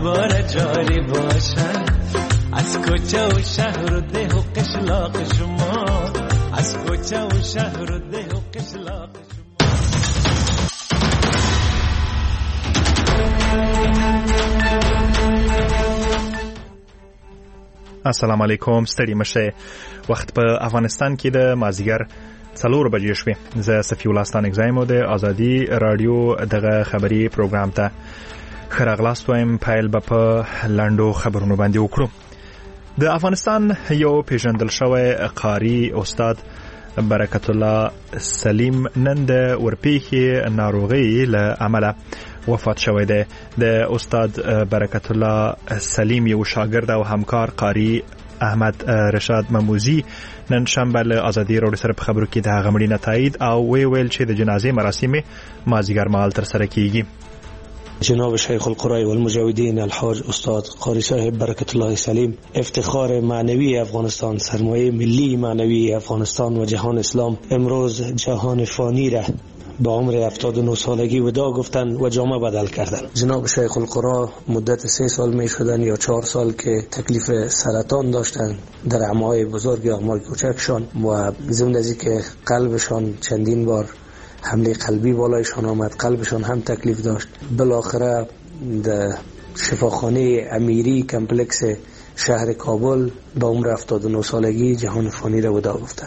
دوباره جاری باشد از کوچه و شهر و ده و قشلاق شما، از کوچه و شهر و ده و قشلاق شما. السلام علیکم. ستړي مشه. وخت په افغانستان کې د مازیګر 4 بجې شوې. زه صفی الله ستانک زایم د ازادي رادیو دغه خبری پروګرام ته خراغلاست وایم. پایل په لاندو خبرونو باندې وکړو. د افغانستان یو پیژندل شوی قاری استاد برکت الله سلیم نن د ورپېښې ناروغي له امله وفات شوی دی. د استاد برکت الله سلیم یو شاګرد او همکار قاری احمد رشاد مموزی نن شنبه له ازادي رادیو سره په خبرو کې د هغه مړینه تایید او ویل چې د جنازې مراسم مازیګر مهال تر سره کیږي. جناب شیخ القرآن والمجاهدین الحاج استاد قاری صاحب برکت الله سلیم افتخار معنوی افغانستان، سرمایه ملی معنوی افغانستان و جهان اسلام، امروز جهان فانی را با عمر 79 سالگی وداع گفتن و جامه بدل کردن. جناب شیخ القرآن مدت 3 سال می شدن یا 4 سال که تکلیف سرطان داشتن در اعماق بزرگ یا اعماق کوچکشان و ضمن از اینکه قلبشان چندین بار حمله قلبی بالایشان آمد، قلبشان هم تکلیف داشت. بالاخره در شفاخانه امیری کمپلکس شهر کابل با عمر 79 سالگی جهان فانی را وداع گفتن.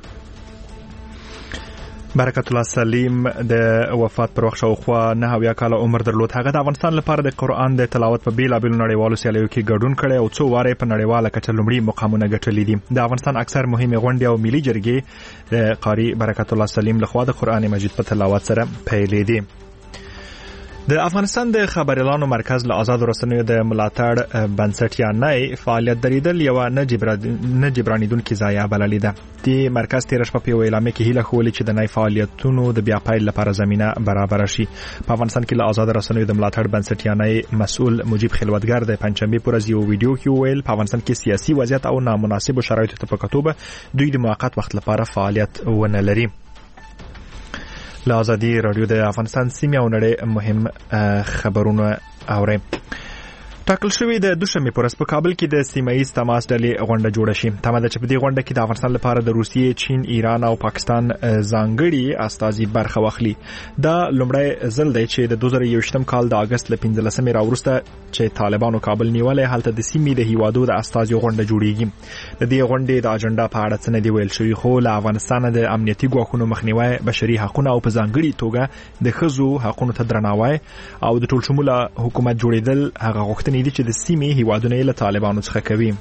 برکت الله سلیم د وفات پر وخت شاوخوا 9 کاله عمر درلود. هغه د افغانستان لپاره د قرآن د تلاوت په بیلابیلو نړیوالو سیالیو کې ګډون کړی او څو واره په نړیواله کچه لومړي مقامونه ګټلي دي. د افغانستان اکثر مهمه غونډې او ملي جرګې د قاری برکت الله سلیم لخوا د قرآن مجید په تلاوت سره پیلې دي. د افغانستان د خبريالانو مرکز له آزاد رسنیو د ملاتړ بنسټ یا نه فعالیت دریدل یو نه جبرانیدونکې ضایعه بللې ده. د مرکز تیر شپه په اعلامیه کې هیله خولې چې د نوي فعالیتونو د بیا پیل لپاره زمينه برابر شي. په افغانستان کې له آزاد رسنیو د ملاتړ بنسټ یا نه مسؤل مجيب خلوتګر د پنځشنبه پر ورځ یو ویډیو کې ویل په افغانستان کې سیاسي وضعیت او نامناسب شرایطو ته په کتو دوی د موقت وخت لپاره فعالیت ونه لري. له ازادي رادیو د افغانستان سیمه او نړۍ مهم خبرونه اوري. ټاکل شوی د دوشنبه پر ورځ په کابل کې د سیمایي تماس ډلې غونډه جوړه شي. تمه ده چې په دې غونډه کې د افغانستان لپاره د روسیې، چین، ایران او پاکستان ځانګړي استازي برخه واخلي. دا لومړی ځل دی چې د 2021م کال د اگست له 15مې راوروسته چې طالبانو کابل نیولې هلته د سیمې د هیوادو د استازي غونډه جوړیږي. د دې غونډې د اجنډا په اړه څه نه دی ویل شوی، خو له افغانستان د امنیتي ګواښونو مخنیوي، بشري حقوقو او په ځانګړي توګه د ښځو حقوقو ته درناوی او د ټولشموله حکومت جوړیدل هغه غوښتنې دي چې د سیمې هیوادونه له طالبانو څخه کوي.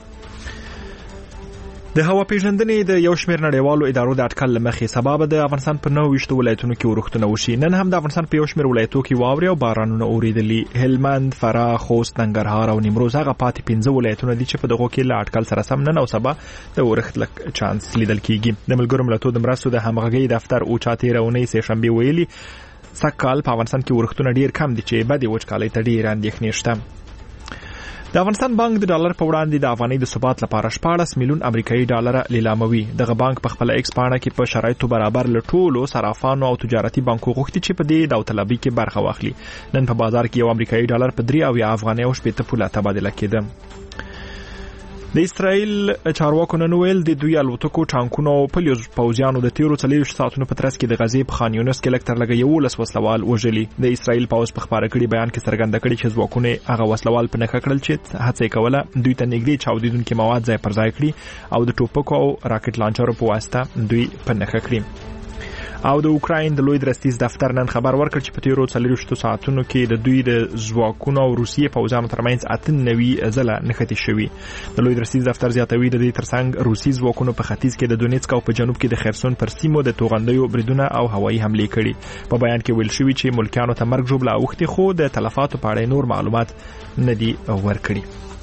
د هوا پیژندنې د یو شمېر نړیوالو ادارو د اټکل لمخې سبب د افغانستان په 29 ولایتونو کې ورښتونه وشي. نن هم د افغانستان په یو شمېر ولایتونو کې واوري او بارانونه اوریدلي. هلمند، فراه، خوست، ننګرهار او نیمروز هغه پاتې 15 ولایتونه دي چې په دغه کې له اټکل سره سم نن او سبا د ورښت لک چانس لیدل کیږي. د ملګرو ملتونو د مرستو د همغږي دفتر او چاته رونې سه شنبه ویلي سکهال په افغانستان کې ورښتونه ډیر کم دي چې بعد وچکالۍ ته ډیر اندېښنې شته. د افغانستان بانک د ډالر په وړاندې د افغانۍ د ثبات لپاره 14 میلیون امریکایي ډالر لیلاموي. دغه بانک په خپل ایکس پاڼه کې په شرایطو برابر له ټولو صرافانو او تجارتي بانکو غوښتي چې په دې داوطلبي کې برخه واخلي. نن په بازار کې یو امریکایي ډالر په 3 افغانۍ او 80 پوله تبادله کېده. د اسرائیل چارواکو نن ویل د دوی الوتکو، ټانکونو او پوځیانو د تیرو 40 ساعتونو په ترڅ کې د غزې په خان یونس کې لکتر لګي 11 وسلوال وژلي. د اسرائیل پوځ په خبره کړي بیان کې څرګنده کړي چې ځواکونه هغه وسلوال په نخښه کړل چې هڅه کوله دوی ته نږدې چاودیدونکو مواد ځای پر ځای کړي او د ټوپکو او راکټ لانچرو په واسطه دوی په نخښه کړي. او د اوکراین د لوی درستیز دفتر نن خبر ورکړ چې په تیرو 40 ساعتونو کې د دوی د ځواکونو او روسیې پوځانو ترمنځ 98 ځله نښتې شوې. د لوی درستیز دفتر زیاتوي د دې ترڅنګ روسي ځواکونو په ختیځ کې د دونیتسک او په جنوب کې د خرسون پر سیمو د توغندیو بریدونه او هوایي حملې کړي. په بیان کې ویل شوی چې ملکیانو ته مرګ ژوبله اوښتې، خو د تلفاتو په اړه نور معلومات نه دي ورکړي.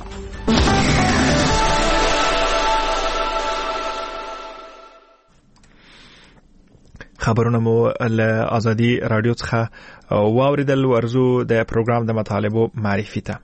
خبرونه مو له ازادي رادیو څخه واوریدل. ورزو د پروګرام د مطالبو معرفي ته.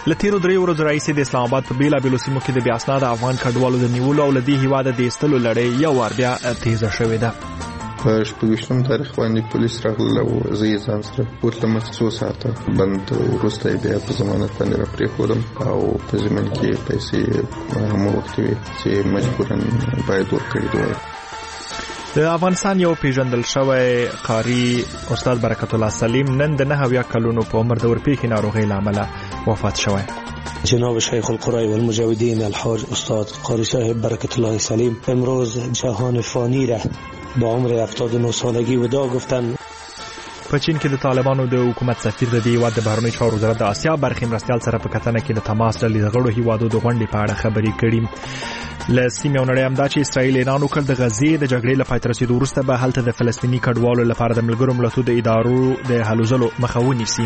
لتیرو 3 ورځو راهیسې د اسلام آباد په بیلابیلو سیمو کې د بې اسناده افغان کډوالو د نیولو او له دې هیواده د ایستلو لړۍ یو وار بیا تیزه شوې ده. په 28 تاریخ باندې پولیس راغلل او زه یې ځان سره بوتلم 2 ساعته بند وروسته بیا په ضمانت باندې را پرېښودم او په ضمن کې پیسې هم وخت وي چې مجبورن باید ورکړي دوی. د افغانستان یو پیژندل شوی قاری استاد برکت الله سلیم نن د 9 کلونو په عمر د ورپېښې ناروغۍ له امله وفات شوی. جناب شیخ القرای والمجاهدین الحاج استاد قاری صاحب برکت الله سلیم امروز جهان فانی را با عمر 79 سالگی وداع گفتن. په چین کې د طالبانو د حکومت سفیر د دې هیواد د بهرنیو چارو وزارت د آسیا برخې مرستیال سره په کتنه کې د تماس ډلې د غړو هیوادو د غونډې په اړه خبرې کړې. له سیمې او نړۍ همدا چې اسرائیل اعلان وکړ د غزې د جګړې له پای ته رسېدو وروسته به هلته د فلسطیني کډوالو لپاره د ملګرو ملتونو د ادارو د هلو ځلو مخه ونیسي.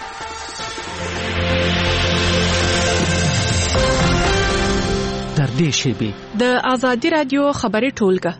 تر دې شیبې د آزادي رادیو خبري ټولګه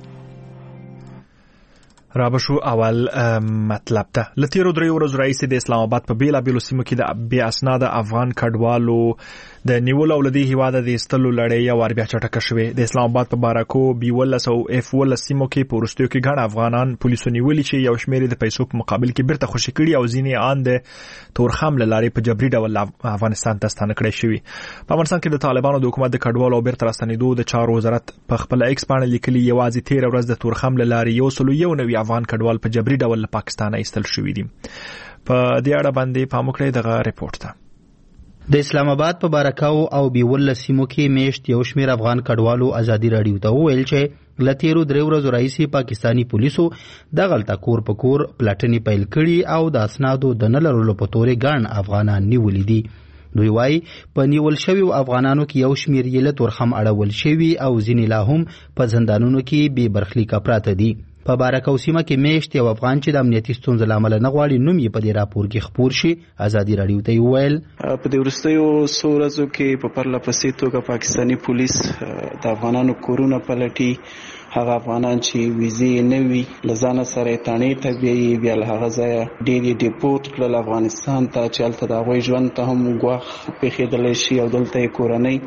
رابشو اول مطلب ته لتیرو 3 ورځو راهیسې د اسلام آباد په بیلابیلو سیمو کې د بې اسناده افغان کډوالو د نیولو او له دې هیواده د ایستلو لړۍ یو وار بیا چټکه شوې. د اسلام آباد په بارکو B11 او F11 سیمو کې په وروستیو کې ګڼ افغانان پولیسو نیولي چې یو شمېر د پیسو په مقابل کې بیرته خوشي کړي او ځینې آن د تورخم له لارې په جبري ډول افغانستان ته ستانه کړی شوي. په افغانستان کې د طالبانو د حکومت د کډوالو او بیرته راستنېدو د چارو وزارت په خپل ایکس باندې لیکلي یوازې 13 ورځ د تورخم له لارې 191 افغان کډوال په جبري ډول له پاکستان ایستل شوي دي. په دې اړه باندې پام وکړئ دغه ریپورت ته. د اسلام آباد په بارکاو او B11 سیمو کې میشت یو شمېر افغان کډوالو ازادي رادیو ته وویل چې لتیرو 3 ورځو راهیسې پاکستانی پولیسو دغلته کور په کور پلاټنې پیل کړي او د اسنادو د نه لرلو په تورې ګڼ افغانان نیولي دي. دوی وايي په نیول شویو افغانانو کې یو شمېر یې له تورخم اړول شوي او ځینې لا هم په زندانونو کې بې برخلیکه پراته دي. په بارکاو سیمه کې میشت یو افغان چې د امنیتي ستونزو له امله نه غواړي نوم یې په دې راپور کې خپور شي ازادي رادیو ته وویل په دې وروستیو څو ورځو کې په پرله پسې توګه پاکستاني پولیس د افغانانو کورونه پلټي. هغه افغانان چې ویزې نه وي له ځانه سره یې تڼۍ ته بیایي بیا له هغه ځایه ډېر یې ډیپورټ کړل افغانستان ته چې هلته د هغوی ژوند ته هم ګواښ پېښېدلی شي او دلته یې کورنۍ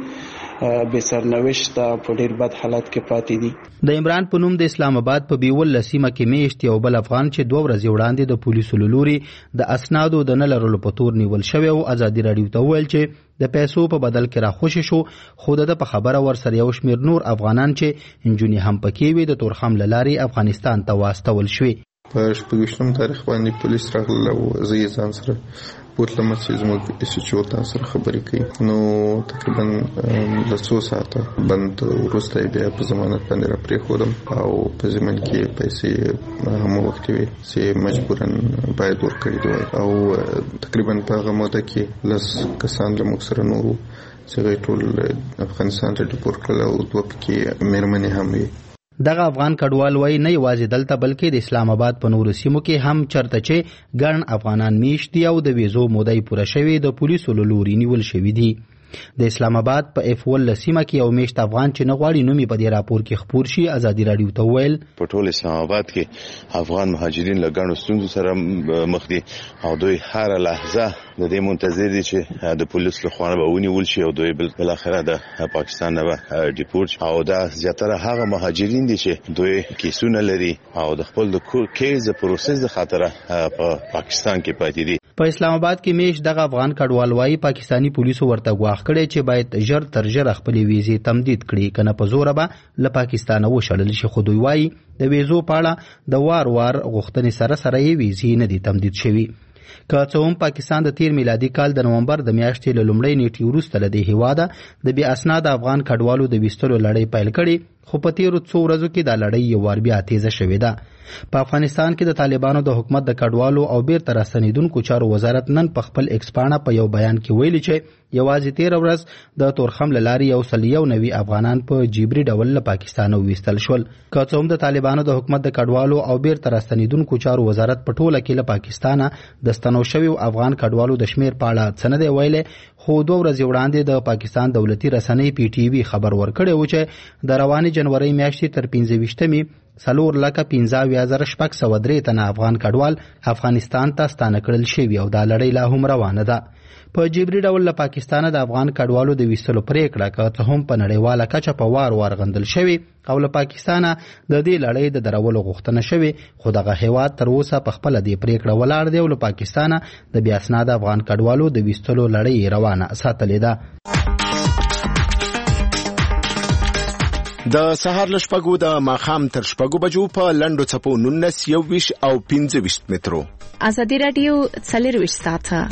بې سرنوشته په ډېر بد حالت کې پاتې دي. د عمران په نوم د اسلام آباد په B11 سیمه کې میشت یو بل افغان چې 2 ورځې وړاندې د پولیسو له لوري د اسنادو د نه لرلو په تور نیول شوی او ازادي رادیو ته وویل چې د پیسو په بدل کې راخوشي شو خو د په خبره ورسره یو شمېر نور افغانان چې انجونې هم پکې وي د تورخم له لارې افغانستان ته واستول شوي. په 28 تاریخ باندې پولیس راغلل او زه یې ځان سره بوتلم چې زموږ SHO تاسو سره خبرې کوي. نو تقریبا له 2 ساعته بند وروسته بیا په ضمانت باندې را پرېښودم او په ضمن کې پیسې هم وخت وي چې مجبورن باید ورکړي دوی او تقریبا په هغه موده کې لس کسان له موږ سره نورو چې ټول افغانستان ته ډیپورټ کړل او 2 پکې مېرمنې هم وي. دغه افغان کډوال وای نه یوازې دلته بلکې د اسلام آباد په نورو سیمو کې هم چرته چې ګڼ افغانان میشت دي او د ویزو مودې پوره شوي د پولیسو له لوري نیول شوي دي. د اسلام آباد په F11 سیمه کې یو میشت افغان چې نه غواړي نوم یې په دې راپور کې خپور شي ازادي رادیو ته وویل په ټول اسلام آباد کې افغان مهاجرین له ګڼو ستونزو سره مخ دي او دوی هر لحظه د دې منتظر دي چې د پولیس له خوا به ونیول شي او دوی بل اخره د پاکستان نه ډیپورټ او دا زیاتره هغه مهاجرین دي چې دوی کیسونه لري او د خپل د کیس پروسس د خاطره په پاکستان کې پاتې دي. په اسلام آباد کې میش دغه افغان کډوال وايي پاکستانی پولیسو ورته غواړي کړي چې باید ژر تر ژره خپل ویزې تمدید کړي کنه په زور به له پاکستان وشړل شي. خو دوی وايي د ویزو په اړه د وار غوښتنې سره یې ویزې نه دي تمدید شوي. که څه هم پاکستان د 13 میلادي کال د نومبر د میاشتې له لومړۍ نیټې وروسته له دې هیواده د بې اسناده افغان کډوالو د ویستلو لړۍ پیل کړي خو په تیرو څو ورځو کې دا لړۍ یو وار بیا تیزه شوې ده. په افغانستان کې د طالبانو د حکومت د کډوالو او بیرته راستنېدونکو چارو وزارت نن په خپل ایکس پاڼه په یو بیان کې ویلي چې یوازې 13 ورځ د تورخم له لارې 191 افغانان په جبري ډول له پاکستان وویستل شول. که څه هم د طالبانو د حکومت د کډوالو او بیرته راستنېدونکو چارو وزارت په ټوله کې له پاکستان د ستنو شویو افغان کډوالو د شمیر په اړه څه نه دی ویلي خو 2 ورځې وړاندې د پاکستان دولتي رسنۍ PTV خبر ورکړی و چې د روانې جنوري میاشتې تر 15مې 4,15,603 تنه افغان کډوال افغانستان ته ستانه کړل شوي او دا لړۍ لا هم روانه ده. په جبري ډول له پاکستانه د افغان کډوالو د ویستلو پریکړه که هم په نړیواله کچه په وار غندل شوی او له پاکستانه د دې لړۍ د درولو غوښتنه شوی، خو دغه هیواد تر اوسه په خپل دې پریکړه ولاړ دی او له پاکستانه د بیا اسناد افغان کډوالو د ویستلو لړۍ روانه ساتلې ده. د سهار له شپږو د ماښام تر شپږو بجو په لنډو څپو 19 21 او 25 مترو. ازادي رادیو 24 ساعته.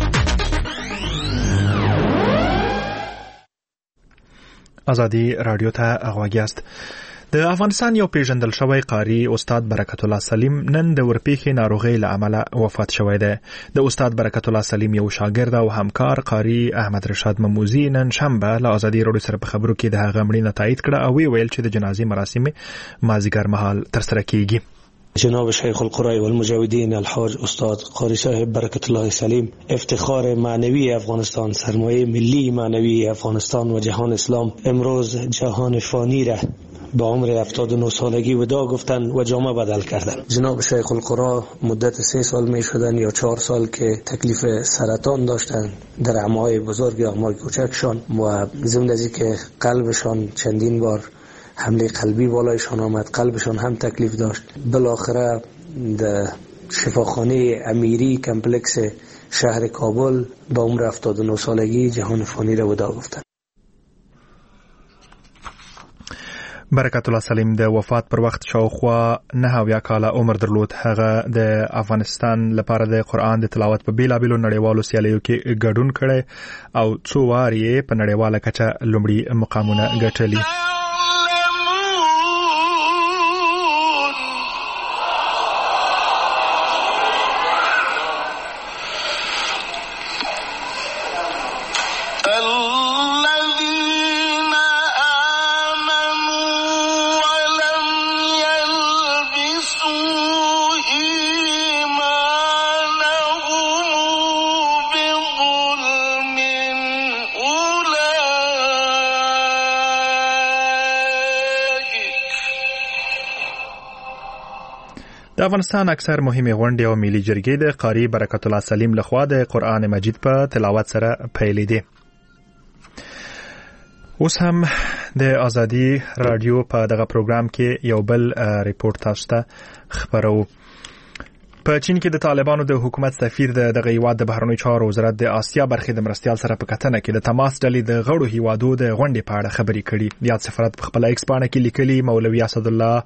ازادي رادیو ته غوږ یاست. د افغانستان یو پیژندل شوی قاری استاد برکت الله سلیم نن د ورپېښې ناروغۍ له امله وفات شوی دی. د استاد برکت الله سلیم یو شاګرد او همکار قاری احمد رشاد مموزي نن شنبه له ازادي رادیو سره په خبرو کې د هغه مړینه تایید کړه او ویل چې د جنازې مراسم مازیګر مهال ترسره کیږي. جناب شیخ القرای والمجاهدین الحاج استاد قاری صاحب برکت الله سلیم افتخار معنوی افغانستان، سرمایه ملی معنوی افغانستان و جهان اسلام، امروز جهان فانی را با عمر 79 سالگی وداع گفتن و جامه بدل کردن. جناب شیخ القرا مدت 3 سال می شدن یا 4 سال که تکلیف سرطان داشتن در اعماق بزرگ یا اعماق کوچکشان و ضمن از اینکه قلبشان چندین بار حمله قلبی بالایشان آمد، قلبشان هم تکلیف داشت. بالاخره در شفاخانه امیری کمپلکس شهر کابل با عمر 79 سالگی جهان فانی را وداع گفتن. برکت الله سلیم د وفات پر وخت شاوخوا 9 کاله عمر درلود. هغه د افغانستان لپاره د قرآن د تلاوت په بیلابیلو نړیوالو سیالیو کې ګډون کړي او څو وار یې په نړیواله کچه لومړي مقامونه ګټلي. د افغانستان اکثر مهمه غونډې او ملي جرګې د قاری برکت الله سلیم لخوا د قرآن مجید په تلاوت سره پیلې دي. اوس هم د ازادي رادیو په دغه پروګرام کې یو بل ریپورت تاسو ته خبرو. په چین کې د طالبانو د حکومت سفیر د هیواد د بهرنیو چارو وزارت د آسیا برخې د مرستیال سره په کتنه کې د تماس ډلې د غړو هیوادو د غونډې په اړه خبرې کړي. یاد سفارت په خپل ایکس پاڼه کې لیکلي مولوي اسدالله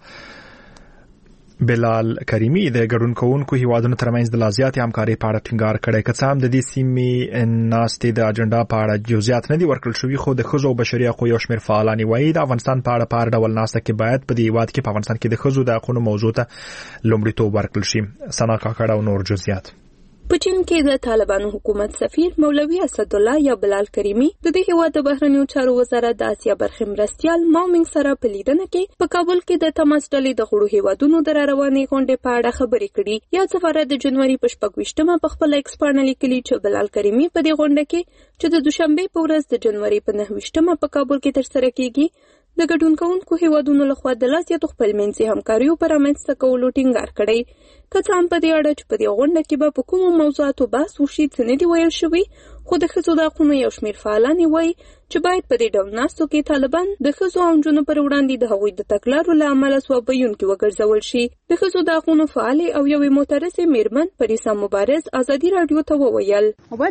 بلال کریمی د ګډون کوونکو هیوادونو ترمنځ د لازیات همکاري په اړه ټینګار کړی. که څه هم د دې سیمې ناستې د اجنډا په اړه جزئیات نه دي ورکړل شوي، خو د ښځو او بشري حقوقو یو شمېر فعالان وایي د افغانستان په اړه په هر ډول ناسته کې باید په دې هیواد کې په افغانستان کې د ښځو د حقونو موضوع ته لومړیتوب ورکړل شي. ثنا کاکړ او نور جزئیات. په چین کې د طالبانو حکومت سفیر مولوي اسدالله یا بلال کریمی د دې هیواد د بهرنیو چارو وزارت د آسیا برخې مرستیال ماومنګ سره په لیدنه کې په کابل کې د تماس ډلې د غړو هیوادونو د روانې غونډې په اړه خبرې کړي. یا سفارت د جنوري په 26مه په خپل ایکس پاڼه لیکلي چې بلال کریمی په دې غونډه کې چې د دوشنبه په ورځ د جنوري په 29مه په کابل کې ترسره کیږي د ګډون کوونکو هیوادونو لخوا د لاسیاتو خپلمنځي همکاریو پر رامنځته کولو ټینګار کړی. که څه هم په دې اړه چې په دې غونډه کې به په کومو موضوعاتو بحث وشي څه نه دي ویل شوي، خو د ښځو د حقونو یو شمېر فعالان وایي چې باید په دې ډول ناستو کې طالبان د ښځو او نجونو پر وړاندې د هغوی د تګلارو له امله ځواب ویونکي وګرځول شي. د ښځو د حقونو فعالې او یوې معترضې میرمن پریسا مبارز ازادي راډیو ته وویل په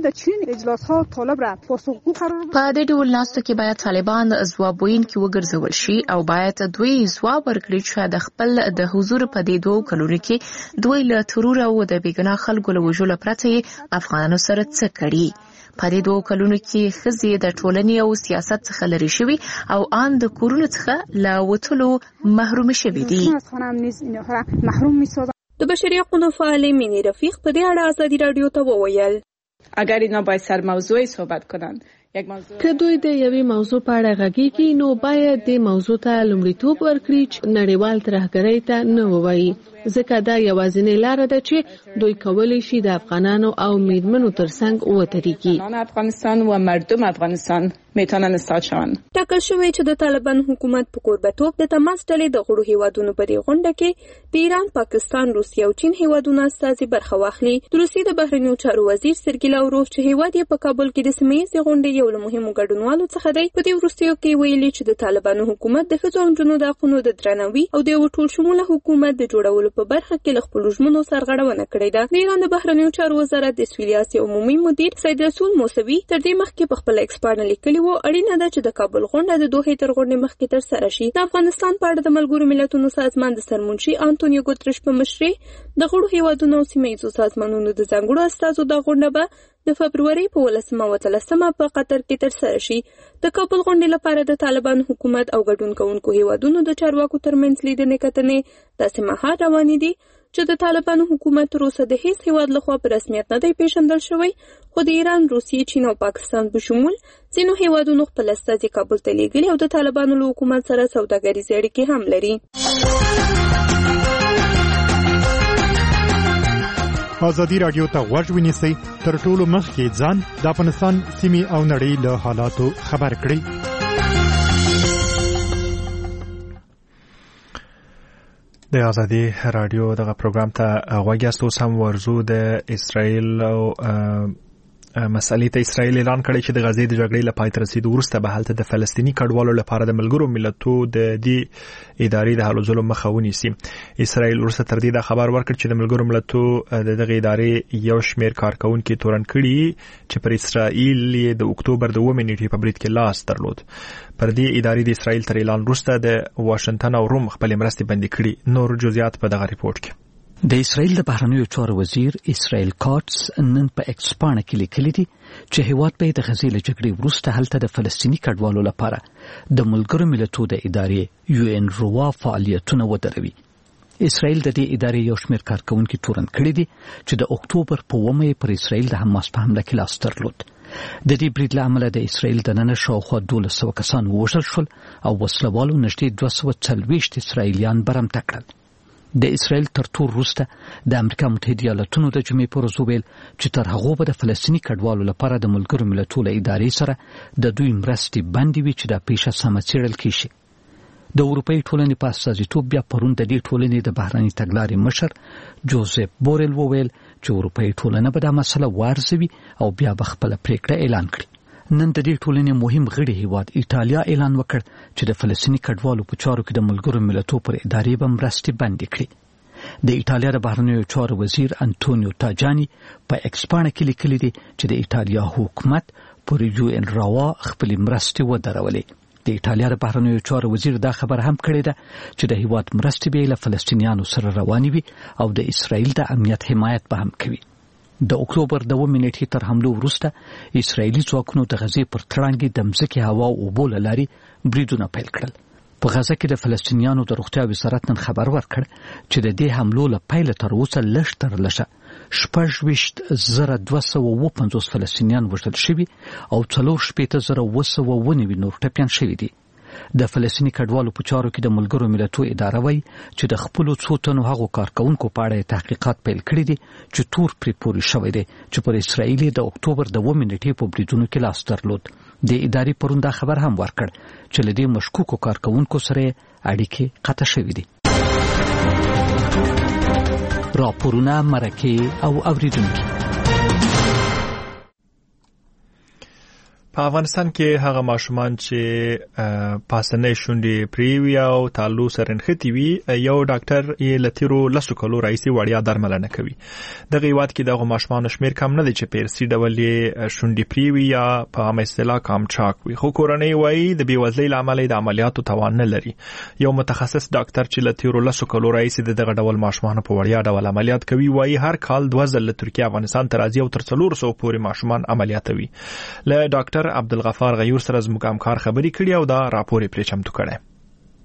دې ډول ناستو کې باید طالبان ځواب ویونکي وګرځول شي او باید دوی ځواب ورکړي چې د خپل د حضور په دې 2 کلونو کې دوی له ترور او د بیګناه خلکو له وژلو پرته افغانانو سره څه کړي. په دې 2 کلونو کې ښځې د ټولنې او سیاست څخه لرې شوي او ان د کورونو څخه له وتلو محروم شوي دي. د بشري حقوقو فعال مینی رفیق په دې اړه ازادي رادیو ته وویل اگر اینا باید سر موضوعی صحبت کنن که دوی د یوې موضوع په اړه غږیږي نو باید د موضوع ته لومړیتوب ورکړي چې نړیوال ترهګرۍ ته نه ووایي، ځکه دا یوازینۍ لاره ده چې دوی کولی شي د افغانانو او میرمنو ترڅنګ ودرېږي. افغانستان و مردم افغانستان میتونن استاد شوند. ټاکل شوی چې د طالبان حکومت په کوربتوب د تماس ډلې د غړو هیوادونو په دې غونډه کې د ایران، پاکستان، روسیه او چین هیوادونو استازي برخه واخلي. د روسیې د بهرنیو چارو وزیر سرګی لاوروف چې هیواد یې په کابل کې د سیمه ییزې غونډې یو له مهمو ګډونوالو څخه دی، په دې وروستیو کې ویلي چې د طالبانو حکومت د ښځو او نجونو د حقونو د درناوي او د یو ټول شموله حکومت د جوړولو په برخه کې له خپلو ژمنو سرغړونه کړې ده. د ایران د بهرنیو چارو وزارت د سویلي اسیا عمومي مدیر سید رسول موسوي تر دې مخکې په خپل ایکس باندې لیکلي و اړینه ده چې د کابل غونډه د دوحې تر غونډې مخکې ترسره شي. د افغانستان په اړه د ملګرو ملتونو سازمان د سرمنشي انټونیو ګوتریش په مشرۍ د غړو هیوادونو او سیمه ییزو سازمانونو د ځانګړو استازو د غونډه به د فبروري په 13 او 13 په قطر کې ترسره شي. د کابل غونډې لپاره د طالبان حکومت او ګډون کوونکو هیوادونو د چارواکو ترمنځ لیدنې کتنې داسې مهال روانې دي چې د طالبانو حکومت تر اوسه د هیڅ هیواد لخوا په رسمیت نه دی پیژندل شوی، خو د ایران، روسیې، چین او پاکستان په شمول ځینو هیوادونو خپل استازي کابل ته لیږلي او د طالبانو له حکومت سره سوداګریزې اړیکې هم لري. ازادي راډیو ته غوږ ونیسئ، تر ټولو مخکې ځان د افغانستان سیمې او نړۍ له حالاتو خبر کړئ. د ازادي راډیو دغه پروګرام ته غوږ یاست. اوس هم ورزو د اسرائیل او مسئلې ته اسرائیل اعلان کړی چې د غزې د جګړې له پای ته رسیدو وروسته به هلته د فلسطیني کډوالو لپاره د ملګرو ملتو د دې ادارې د هلو ځلو مخه ونیسي. اسرائیل وروسته تر دې دا خبر ورکړ چې د ملګرو ملتو د دغه ادارې یو شمېر کارکونکي تورن کړي چې پر اسرائیل د اکتوبر د 9 نیټې په برید کې لاس درلود. پر دې ادارې د اسرائیل تر اعلان وروسته د واشنگټن او روم خپل مرستې بندي کړي. نور جزئیات په دغه ریپورت کې. د اسرائیل د بهرنیو چارو وزیر اسرائیل کاتس نن په ایکس باندې کې لیکلي دي چې هیواد به د غزې له جګړې وروسته هلته د فلسطیني کډوالو لپاره د ملګرو ملتو د ادارې UN روا فعالیتونه ودروي. اسرائیل د دې ادارې یو شمېر کارکونکي تورن کړي دي چې د اکتوبر په 9 پر اسرائیل د حماس په حمله کې لاس درلود. د دې برید له امله د اسرائیل دننه شاوخوا 1200 کسان ووژل شول او وسلوالو نږدې 240 اسرائیلیان برمته کړل. د اسرائیل تر ټول وروسته د امریکا متحده ایالاتونو د جمعې پر ورځ ویل چې تر هغو به د فلسطیني کډوالو لپاره د ملګرو ملتو له ادارې سره د دوی مرستې بندې وي چې دا پیښه سمه څېړل کېږي. د اروپایي ټولنې په استازیتوب بیا پرون د دې ټولنې د بهرنۍ تګلارې مشر جوزف بورل وویل چې اروپایي ټولنه به دا مسله وارزوي او بیا به خپله پریکړه اعلان کړي. نن د دې ټولنې مهم غړي هیواد ایټالیا اعلان وکړ چې د فلسطیني کډوالو په چارو کې د ملګرو ملتو پر ادارې به مرستې بندې کړي. د ایټالیا د بهرنیو چارو وزیر انټونیو تاجانی په ایکس باندې کې لیکلي دي چې د ایټالیا حکومت پر UN روا خپل مرستې ودرولې. د ایټالیا د بهرنیو چارو وزیر دا خبر هم کړی ده چې د هیواد مرستې به له فلسطینیانو سره روانې وي او د اسرائیل د امنیت حمایت به هم کوي. د اکتوبر د 9 نیټې تر حملو وروسته اسرائیلي ځواکونو د غزې پر تړانګې د مځکې هوا او اوبو له لارې بریدونه پیل کړل. په غزه کې د فلسطینیانو د روغتیا وزارت نن خبر ورکړ چې د دې حملو له پیله تر اوسه لږ تر لږه 26,250 فلسطینیان وژل شوي او 4,990 نور ټپیان شوي دي. د فلسطیني کډوالو په چارو کې د ملګرو ملتو اداره وایي چې د خپلو څو تنو هغو کارکونکو په اړه تحقیقات پیل کړي دي چې تور پرې پورې شوی دی چې پر اسرائیل د اکتوبر د 9 نیټې په بریدونو کې لاس درلود. د ادارې پرون دا خبر هم ورکړ چې له دې مشکوکو کارکونکو سره اړیکې قطع شوې دي. راپورونه، مرکې او اوریدونکي. په افغانستان کې هغه ماشومان چې پاسنۍ شونډې پریوي او تالو سره نښتي وي یو ډاکټر یې له تیرو 10 کالو راهیسې وړیا درملنه کوي. دغه هیواد کې دغه ماشومانو شمېر کم نه دی چې په ارثي ډول یې شونډې پریوي یا په عامه اصطلاح کامچاک وي، خو کورنۍ وایي د بېوزلۍ له امله د عملیاتو توان نه لري. یو متخصص ډاکټر چې له تیرو 10 کالو راهیسې دغه ډول ماشومانو په وړیا ډول عملیات کوي وایي هر کال 2 ځله له ترکیه افغانستان ته راځي او تر 400 پورې ماشومان عملیاتوي. له ډاکټر عبدالغفار غیور سره زموږ همکار خبرې کړي او دا راپور یې پرې چمتو کړی.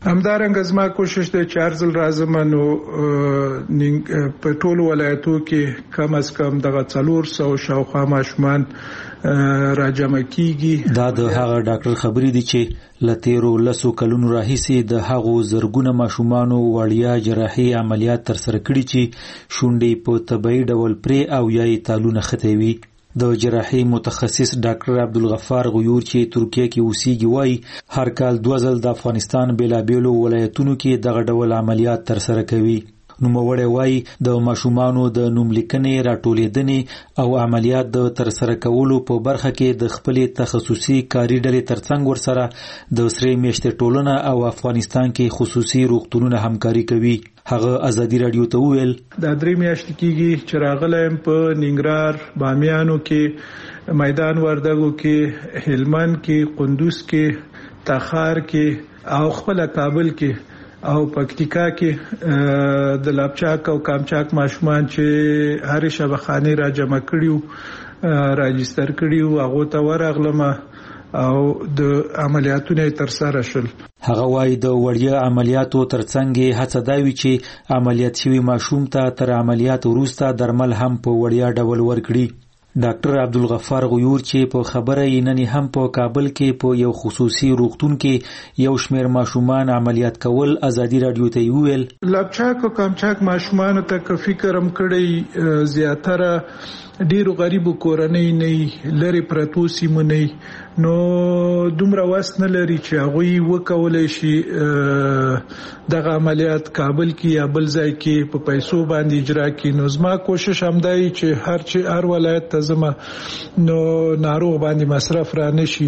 همدارنګه زما کوشش دی چې ارزل راځم نو په ټولو ولایتو کې کم از کم دغه 400 شاوخوا ماشومان راجمع کیږي. دا د هغه ډاکټر خبرې دي چې لتیرو لسو کلونو راهیسې د هغو زرګونه ماشومانو وړیا جراحي عملیات تر سره کړي چې شونډې په طبيعي ډول پرې او یا یې تالونه ختوي. د جراحي متخصص ډاکټر عبدالغفار غیور چې ترکیه کې اوسېږي وایي هر کال 2 ځل د افغانستان بیلابیلو ولایتونو کې دغه ډول عملیات تر سره کوي. نوموړی وایي د ماشومانو د نوملیکنې راټولېدنې او عملیات د ترسره کولو په برخه کې د خپلې تخصصي کاري ډلې ترڅنګ ورسره د سرې میاشتې ټولنه او افغانستان کې خصوصي روغتونونه همکاري کوي. هغه ازادي رادیو ته وویل د 3 میاشتې کېږي چې راغلم په ننګرهار، بامیانو کې، میدان وردګو کې، هلمند کې، قندوز کې، تخار کې او خپل کابل کې او پکتیکا کې د لابچاک او کامچاک ماشومان چې هر شبخانه را جمع کړیو راجستر کړیو هغه ته ورغلم او د عملیاتونه تر سره شول. هغه وايي د وړیا عملیاتو ترڅنګ هڅه دا وی چې عملیات شوی ماشوم ته تر عملیات وروسته درمل هم په وړیا ډول ورکړي. ډاکټر عبدالغفار غیور چې په خبره یې نن هم په کابل کې په یو خصوصي روغتون کې یو شمېر ماشومان عملیات کول ازادي رادیو ته ویل لابچاک او کامچاک ماشومان ته فکرم کړی زیاتره ډیرو غریبو کورنۍ نه لري پرتو سیمه نه نو دومره واس نه لري چې هغه وکولای شي دغه عملیات کابل کې یا بل ځای کې په پیسو باندې اجرا کړي. نو زما کوشش هم دی چې هر ولایت ته زما نو ناروغ باندې مصرف را نشي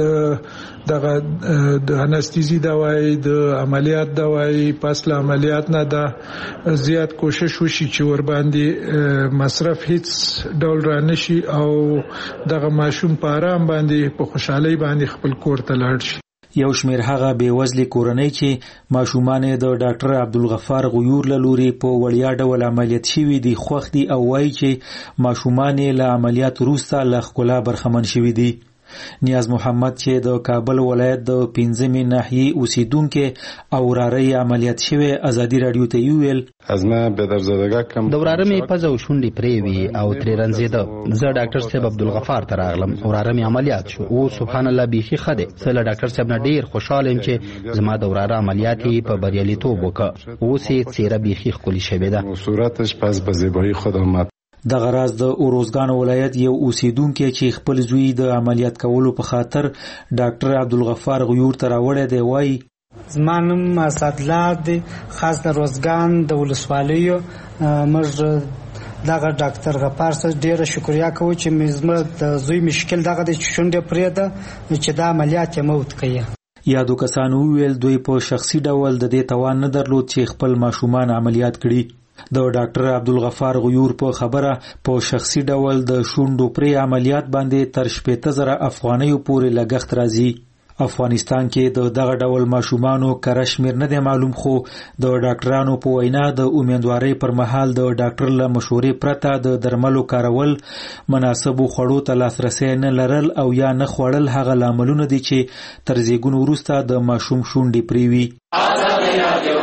د انستیزی دوايي د عملیات دوايي پس له عملیات نه دا زیات کوشش وشي چې ور باندې مصرف هیڅ ډول را نشي او دغه ماشوم په آرام باندې په خوشحالي باندې خپل کور ته لاړ شي. یو شمېر هغه بېوزلې کورنۍ چې ماشومان د ډاکټر عبدالغفار غیور له لوري په وړیا ډول عملیات شوي دي خوښ دي او وایي چې ماشومان له عملیات وروسته له ښکلا برخمن شوي دي. نیاز محمد چې د کابل ولایت د 15مې ناحیې اوسیدونکو او وراره عملیات شوی ازادي رادیو ته ویل از ما به درزدگی کم د وراره مې پزو شونډې پریوي او ترې رنځیده. زه ډاکټر صاحب عبدالغفار ته راغلم وراره مې عملیات شو او سبحان الله بیخي خده. زه له ډاکټر صاحب نه ډیر خوشاله یم چې زما د وراره عملیات په بریالیتوب وکړ. اوس یې څیره بیخي ښکلې شوې ده. صورتش پس به زیبایی خود آمد. دغه راز د اوروزګان ولایت یو اوسیدونکو چې خپل زوی د عملیات کولو په خاطر ډاکټر عبدالغفار غیور ته راوړی دی وایي زما نوم اسدالله دی خاص د روزګان د ولسوالیو موږ دغه ډاکټر غفار سره ډیره شکریا کوو چې زما د زوی مشکل دغه د شونډې پرېده چې دا عملیات یې موت کړي. یادو کسانو ویل دوی په شخصي ډول د دې توان نه درلود چې خپل ماشومان عملیات کړي. د ډاکټر عبدالغفار غیور په خبره په شخصي ډول د شونډو پرې عملیات باندې تر 15,000 افغانیو پورې لګښت راځي. افغانستان کې د دغه ډول ماشومانو کره شمېر نه دی معلوم خو د ډاکټرانو په وینا د امیدوارۍ پر مهال د ډاکټر له مشورې پرته د درملو کارول مناسبو خوړو ته لاسرسی نه لرل او یا نه خوړل هغه لاملونه دي چې تر زیږون وروسته د ماشوم شونډې پرې وي.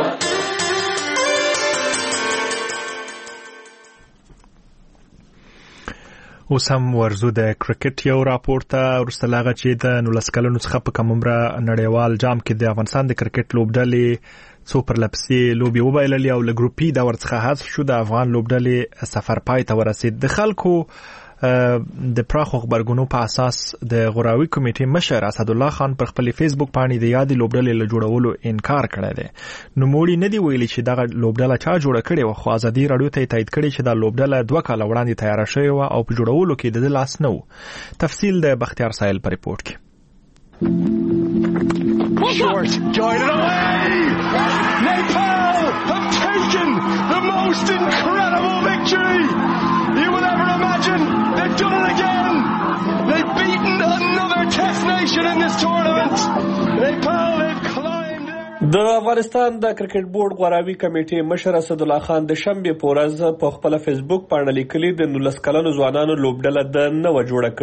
اوس هم ورزو د کرکټ یو راپورته ورسته لاغه چې د 19 کلونو څخه په کم عمره نړیوال جام کې د افغانستان د کرکټ لوبډلې څو پرلپسې لوبي وبایللې او له ګروپي د ورڅخه حذف شو. د افغان لوبډلې سفر پای ته ورسید. د خلکو د پراخو خبرګونو په اساس د غوراوي کمیټې مشر اسدالله خان پر خپل فیسبوک باندې د یادې لوبډلې له جوړولو انکار کړی دی. نوموړي نه دی ویلي چې دغه لوبډله چا جوړه کړې و خو ازادي رادیو ته تایید کړی چې دا لوبډله 2 کال وړاندې تیار شوې و او په جوړولو کې د لاس نه و. تفصیل د بختیار سایل په ریپورت کې. Short, guided away! Nepal have taken the most incredible victory you will ever imagine. They've done it again. They've beaten another test nation in this tournament. Nepal, they've climbed. د افغانستان د کرکټ بورډ غوراوي کمیټې مشر اسدالله خان د شنبه په ورځ په خپل فیسبوک باندې لیکلي د 19 کلنو ځوانانو لوبډله د نو جوړه کړې.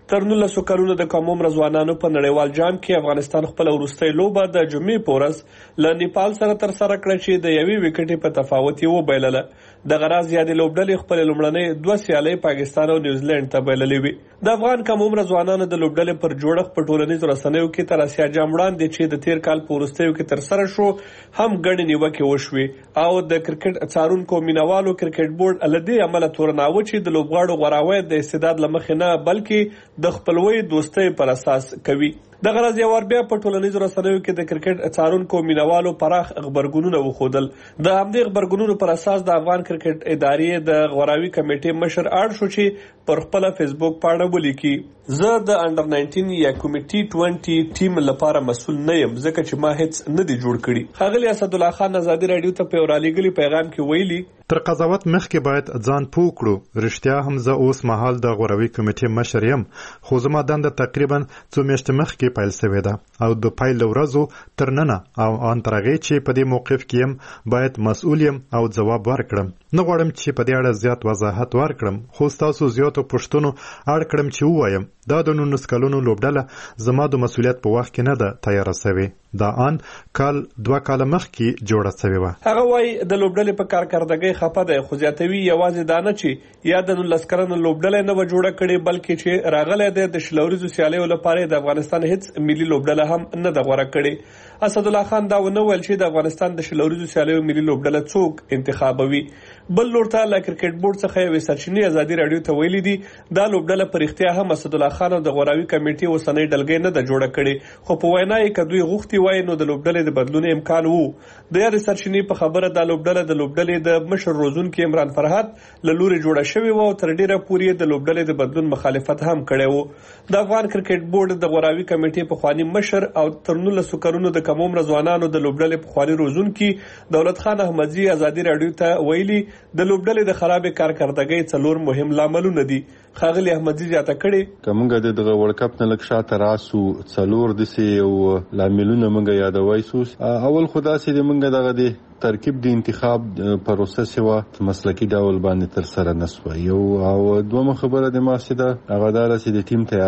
تر 19 کلونو د کم عمر ځوانانو په نړیوال جام کې افغانستان خپل وروستۍ لوبه د جمعې په ورځ له نیپال سره ترسره کړه چې د یوې وکټې په تفاوت یې وبایلله. د غراض یادې لوبډلې خپل لومړنۍ 2 سیالۍ پاکستان او نیوزیلند ته بایللې وي. د افغان کم عمر ځوانانو د لوبډلې پر جوړښت په ټولنیزو رسنیو کې تر اسیا جام وړاندې چې د تیر کال په وروستیو کې ترسره شو هم ګڼې نیوکې وشوې او د کرکټ څارونکو مینوالو کرکټ بورډ له دې امله تورناوه چې د لوبغاړو غوراوی د استعداد له مخې نه بلکې د خپلوي دوستۍ پر اساس کوي. د غرض یو بیا په ټولنیزو رسنیو کې د کرکټ څارونکو مینوالو پراخ خبرګونونه وښودل. د همدې خبرګونونو پر اساس د افغان کرکټ ادارې د غوراوي کمیټې مشر اړ شو چې پر خپل فیسبوک پاڼه ولیکي: زه د انډر 19 یا کمیټې 20 ټیم لپاره مسؤل نه یم ځکه چې ما هیڅ نه دی جوړ کړی. ښاغلي اسدالله خان ازادي رادیو ته په رالیږلي پیغام کې ویلي: تر قضاوت مخکې باید ځان پوه کړو. رښتیا هم زه اوس مهال د غوراوي کمیټې مشر یم، خو زما دنده تقریبا 2 میاشتې مخکې پیل شوې ده او د پیل ورځو تر ننه او ان تر هغې چې په دې موقف کې یم باید مسؤل یم او ځواب ورکړم. نه غواړم چې په دې اړه زیات وضاحت ورکړم، خو ستاسو زیاتو پوښتنو اړ کړم چې ووایم دا د 19 کلونو لوبډله زما د مسؤلیت په وخت کې نه ده تیاره شوې. دا ان کال 2 کاله مخکې جوړه شوې وه. هغه وایي د لوبډلې په کارکردګۍ خفه دی، خو زیاتوي یوازې دا نه چې یا د 19 کلنو لوبډله نه و جوړه کړې بلکې چې راغلی دی د شلوریزو سیالیو لپاره د افغانستان هیڅ ملي لوبډله هم نه ده غوره کړې. اسدالله خان دا ونه ویل چې د افغانستان د شلوریزو سیالیو ملي لوبډله څوک انتخابوي. بل لور ته له کرکټ بورډ څخه یوې سرچینې ازادي رادیو ته ویلي دي دا لوبډله په رښتیا هم اسدالله خان او د غوراوي کمیټې اوسنۍ ډلګۍ نه ده جوړه کړې، خو په وینا یې که دوی غوښتي وای نو د لوبډلې د بدلون امکان وو. د یادې سرچینې په خبره دا لوبډله د لوبډلې د مشر روزونکي عمران فرهاد له لوري جوړه شوې وه او تر ډیره پورې د لوبډلې د بدلون مخالفت هم کړی وو. د افغان کرکټ بورډ د غوراوي کمیټې پخواني مشر او تر 19 کلونو د کم عمر ځوانانو د لوبډلې پخواني روزونکي دولت خان احمدزي ازادي رادیو ته ویلي د لوبډلې د خراب کارکردګۍ 4 مهم لاملونه دي. ښاغلي احمدزي زیاته کړي: که موږ د دغه ورلډ کپ نه لږ شاته راسو 4 داسې یو لاملونه موږ یادوای سو. اول خو داسې د موږ دغه د ترکیب د انتخاب پروسس و مسلکی ډول باندې تر سره نسو یو او دومره خبره د ما سي ده هغه دار چې د ټیم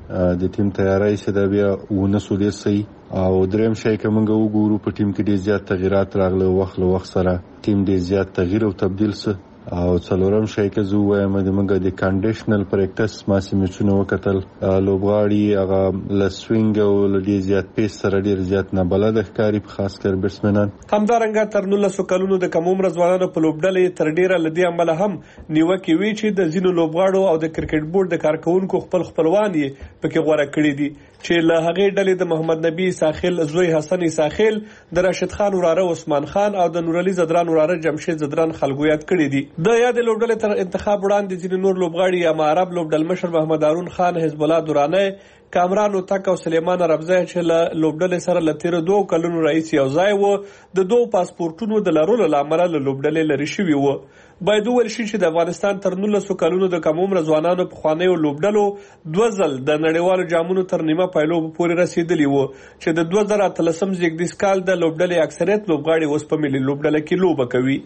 تیاری سي ده بیا ونسو دې سي او دریم شي کومه وګورو په ټیم کې ډیر زیات تغیرات راغله وخت سره ټیم ډیر زیات تغییر او تبديل سه او څلورم شي کې زو وایم د موږ د کنډیشنل پریکټس ما سیمچونه وکتل لوبغاړي هغه لسوینګ او ډیر زیات پیس سره ډیر زیات نه بلد ښکاری په خاص کر بیټسمنان. همدارنګه تر 19 کلونو د کم عمر ځوانانو په لوبډلې تر ډیره لدی عمل هم نیوکه وی چې د زینو لوبغاړو او د کرکټ بورډ د کارکونکو خپلوان یې پکې غوړه کړی دي چې له هغې ډلې د محمد نبی ساخیل زوی حسن ساخیل د راشد خان وراره عثمان خان او د نورعلی زدران وراره جمشید زدران خلکو یاد کړی دي. د یاد لوبډلې تر انتخاب وړاندې ځینې نور لوبغاړي یا معرب لوبډل مشر محمد هارون خان، حزب الله دورانه، کامران وتک او سلیمان ربزی چې له لوبډلې سره له 2 کلونو رئیس یو ځای و د 2 پاسپورتونو د لرلو لامل له لوبډلې لري شوی و. باید ویل شي چې د افغانستان تر 19 کلونو د کم عمر ځوانانو په خوانیو لوبډلو 2 ځل د نړیوالو جامونو تر نیمه پایلو پورې رسیدلی وو چې د 2013 زیږدیز کال د لوبډلې اکثریت لوبغاړي اوس په ملي لوبډله کې لوبه کوي.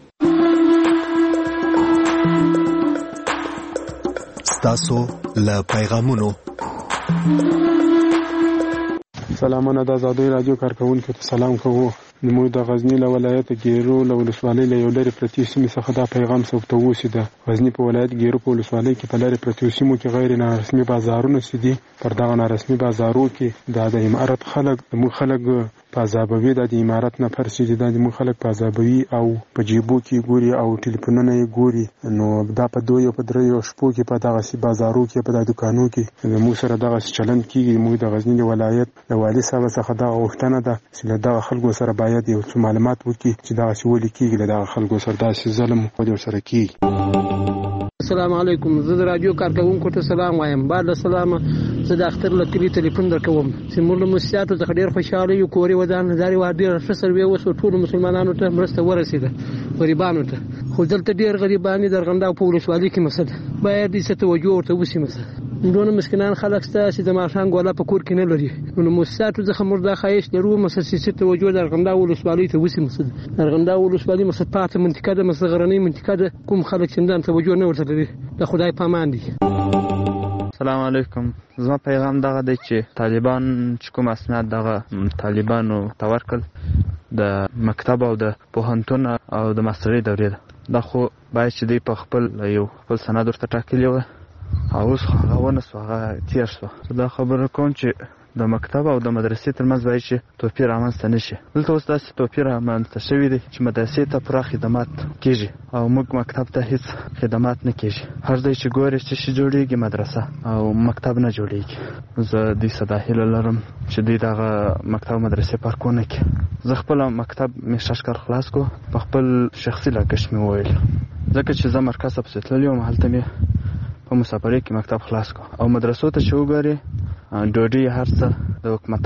تاسو له پیغامونو سلامونه د آزادۍ رادیو کارکونکو ته سلام کوو. نمو د غزنی له ولایت ګیرو له ولسوالۍ له یو لري پرتی سیمې څخه دا پیغام ثبتوو چې د غزنی په ولایت ګیرو په ولسوالۍ کې په لري پرتی سیمو کې غیر نارسمي بازارونه سدي. پر دغه نارسمي بازارو کې د امارت خلک مو خلک په عذابوي د امارت نه پرسي د مو خلک په عذابوي او په جيبو کې ګوري او ټلیفونونه یې ګوري. نو دا په 2 او په 3 شپو کې په دغه سي بازارو کې په د دکانو کې مو سره دغه چلن کیږي. مو د غزنی ولایت د والي صاحب څخه دا غوښتنه ده چې دغه خلکو سره باید یو څه معلومات وکړي چې دا څه ولي کیږي دغه خلکو سره داسې ظلم په سره کیږي. السلام علیکم. زه د رادیو کارکونکو ته سلام وایم. بعد السلام. زه د اختر لکلی ټلیفون درکوم چې موږ له مسیاتو څخه ډیر خوشاله یو کوري ودان نظر و ډیر ښه سروي وسو ټول مسلمانانو ته مرسته ورسیده غریبانو ته. خو دلته ډیر غریبانی درغنده په ولسوالۍ کې مسله باید دې څه توجه ورته وسی مسله دونه مسکینان خلک ستا چې د ماشان ګوله په کور کې نه لري. نو مسیاتو څخه موږ دا خواهش لرو مسله توجه درغنده ولسوالۍ ته وسی مسله درغنده ولسوالۍ مسله پاتې منطقه ده مسله غرنۍ منطقه ده کوم خلک چندان توجه نه ورته لري. د خدای پامان دي. السلام علیکم. زما پیغام دغه دی چې طالبان چې کوم اسناد دغه طالبانو ته ورکړل د مکتب او د پوهنتون او د ماسترۍ دورې ده، دا خو باید چې دوی په خپل سند ورته ټاکلي وه او اوس خو هغه ونه سو، هغه تېر سو. دا خبره کوم چې د مکتب او د مدرسې ترمنځ باید چې توپیر رامنځته نه شي. دلته اوس داسې توپیر رامنځته شوی دی چې مدرسې ته پوره خدمات کېږي او موږ مکتب ته هیڅ خدمات نه کېږي. هر ځای چې ګورې چې شي جوړېږي مدرسه او مکتب نه جوړېږي. زه دوی څه دا هیله لرم چې دوی دغه مکتب او مدرسې پارکونه کړي. زه خپله مکتب مې ششکار خلاص کو، په خپل شخصي لګښت مې وویل، ځکه چې زه مرکز ته پسې تللی وم، هلته مې په مسافرۍ کې مکتب خلاص کو. او مدرسو ته چې وګورې ډوډۍ هر څه د حکومت